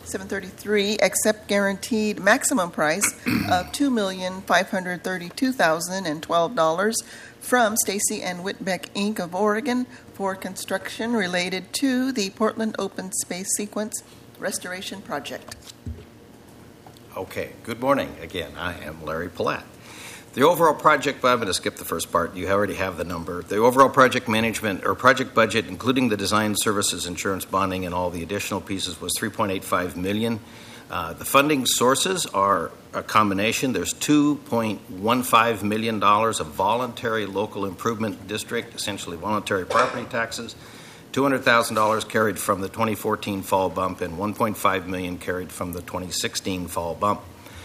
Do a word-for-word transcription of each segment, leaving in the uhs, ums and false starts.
seven thirty-three, accept guaranteed maximum price of two million five hundred thirty-two thousand twelve dollars from Stacy and Whitbeck, Incorporated of Oregon for construction related to the Portland Open Space Sequence Restoration Project. Okay, good morning again. I am Larry Palat. The overall project, well, I'm going to skip the first part. You already have the number. The overall project management or project budget, including the design services, insurance, bonding, and all the additional pieces, was three point eight five million dollars. Uh, the funding sources are a combination. There's two point one five million dollars of voluntary local improvement district, essentially voluntary property taxes, two hundred thousand dollars carried from the twenty fourteen fall bump, and one point five million dollars carried from the twenty sixteen fall bump.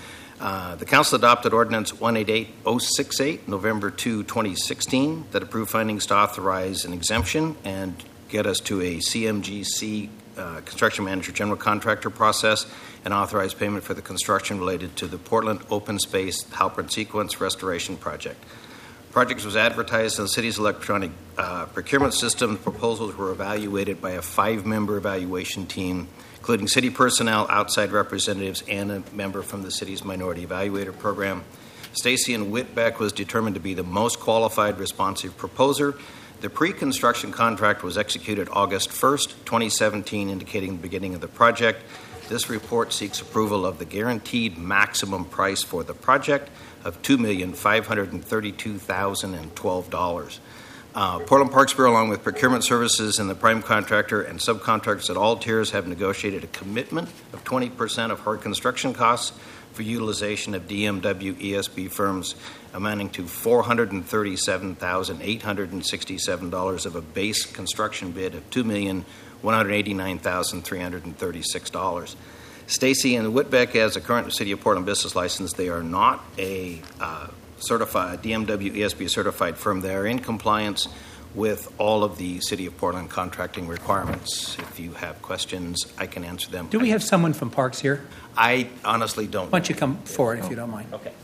Uh, the Council adopted Ordinance one eight eight oh six eight, November second, twenty sixteen, that approved findings to authorize an exemption and get us to a C M G C uh, construction manager general contractor process and authorize payment for the construction related to the Portland Open Space Halpern Sequence Restoration Project. Project was advertised in the city's electronic uh, procurement system. The proposals were evaluated by a five-member evaluation team, including city personnel, outside representatives, and a member from the city's minority evaluator program. Stacy and Whitbeck was determined to be the most qualified responsive proposer. The pre-construction contract was executed August first, twenty seventeen, indicating the beginning of the project. This report seeks approval of the guaranteed maximum price for the project of two million five hundred thirty-two thousand twelve dollars. Uh, Portland Parks Bureau, along with procurement services and the prime contractor and subcontractors at all tiers, have negotiated a commitment of twenty percent of hard construction costs for utilization of D M W E S B firms, amounting to four hundred thirty-seven thousand eight hundred sixty-seven dollars of a base construction bid of two million one hundred eighty-nine thousand three hundred thirty-six dollars. Stacy and Whitbeck, as a current City of Portland business license, they are not a uh, certified D M W E S B certified firm. They are in compliance with all of the City of Portland contracting requirements. If you have questions, I can answer them. Do we have someone from Parks here? I honestly don't. Why don't you come forward if you don't mind? Okay.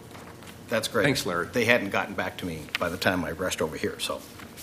That's great. Thanks, Larry. They hadn't gotten back to me by the time I rushed over here, so.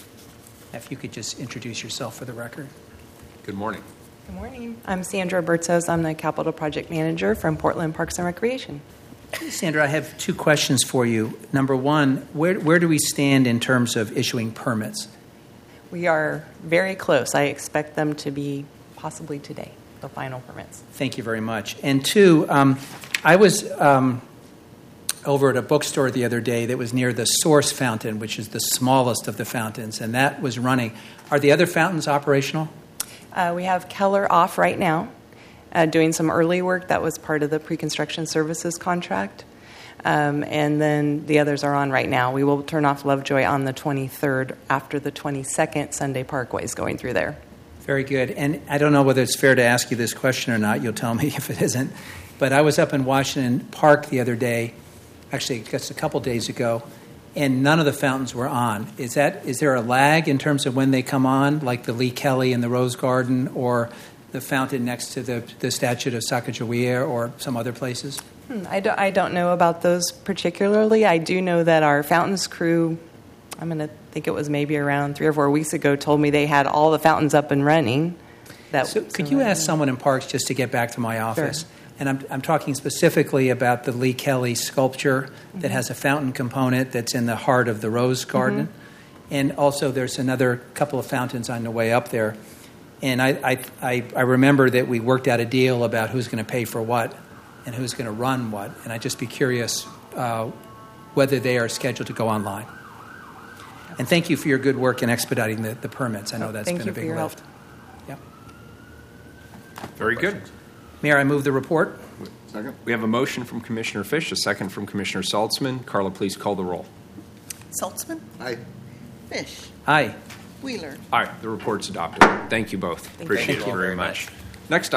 If you could just introduce yourself for the record. Good morning. Good morning. I'm Sandra Bertzos. I'm the Capital Project Manager from Portland Parks and Recreation. Sandra, I have two questions for you. Number one, where where do we stand in terms of issuing permits? We are very close. I expect them to be possibly today, the final permits. Thank you very much. And two, um, I was um, over at a bookstore the other day that was near the Source Fountain, which is the smallest of the fountains, and that was running. Are the other fountains operational? Uh, we have Keller off right now, uh, doing some early work that was part of the pre-construction services contract. Um, and then the others are on right now. We will turn off Lovejoy on the twenty-third after the twenty-second Sunday Parkway is going through there. Very good. And I don't know whether it's fair to ask you this question or not. You'll tell me if it isn't. But I was up in Washington Park the other day, actually just a couple days ago, and none of the fountains were on. Is that is there a lag in terms of when they come on, like the Lee Kelly in the Rose Garden or the fountain next to the, the statue of Sacagawea or some other places? Hmm, I, do, I don't know about those particularly. I do know that our fountains crew, I'm going to think it was maybe around three or four weeks ago, told me they had all the fountains up and running. That so could you ask someone in Parks just to get back to my office? Sure. And I'm, I'm talking specifically about the Lee Kelly sculpture that mm-hmm. has a fountain component that's in the heart of the Rose Garden. Mm-hmm. And also there's another couple of fountains on the way up there. And I, I, I, I remember that we worked out a deal about who's going to pay for what and who's going to run what. And I'd just be curious uh, whether they are scheduled to go online. And thank you for your good work in expediting the, the permits. I know that's thank been a big lift. help. Yep. Very good. Mayor, I move the report. Second. We have a motion from Commissioner Fish, a second from Commissioner Saltzman. Carla, please call the roll. Saltzman? Aye. Fish? Aye. Wheeler? All right, the report's adopted. Thank you both. Thank Appreciate you. it very much. Next